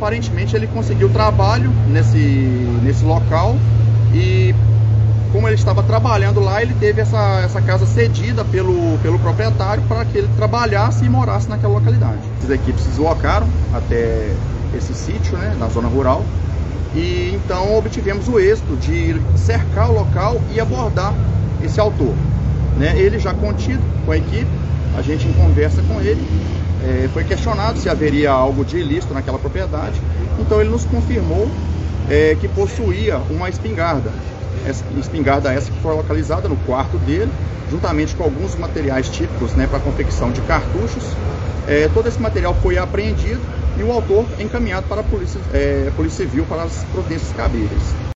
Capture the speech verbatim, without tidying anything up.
aparentemente ele conseguiu trabalho nesse, nesse local e, como ele estava trabalhando lá, ele teve essa, essa casa cedida pelo, pelo proprietário para que ele trabalhasse e morasse naquela localidade. As equipes se deslocaram até esse sítio, né, na zona rural, e então obtivemos o êxito de cercar o local e abordar esse autor. Né? Ele já contido com a equipe, a gente em conversa com ele, é, foi questionado se haveria algo de ilícito naquela propriedade, então ele nos confirmou é, que possuía uma espingarda. Essa espingarda essa que foi localizada no quarto dele, juntamente com alguns materiais típicos, né, para a confecção de cartuchos. É, todo esse material foi apreendido e o autor encaminhado para a Polícia, é, Polícia Civil para as providências cabíveis.